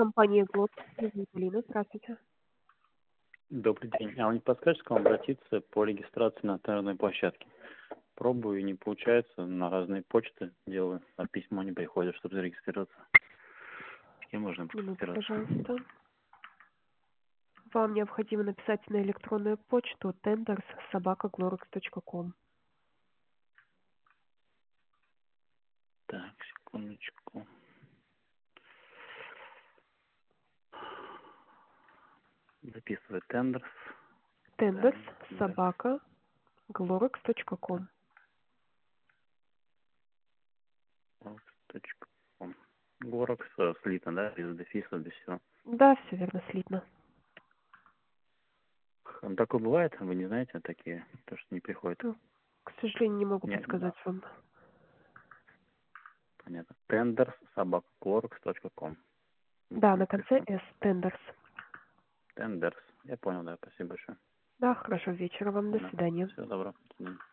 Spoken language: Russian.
Компания «Глоб». Меня зовут Алина. Здравствуйте. Добрый день. А вы не подскажете, к кому обратиться по регистрации на тендерной площадке? Пробую, не получается, на разные почты делаю, а письмо не приходит, чтобы зарегистрироваться. С кем можно Минуту, консультироваться? пожалуйста. Вам необходимо написать на электронную почту tenders@glorex.com. Так, секундочку. Записываю тендерс. tenders@glorex.com. Горокс слитно, да, без дефиса, без всего. Да, все верно, слитно. Такое бывает, вы не знаете, такие, то, что не приходит? Ну, к сожалению, не могу Нет, подсказать вам. понятно. tenders@glorex.com. Да, на конце S. Tenders. Тендерс. Я понял, да, спасибо большое. Да, хорошего вечера вам. До Да. свидания. Всего доброго. До свидания.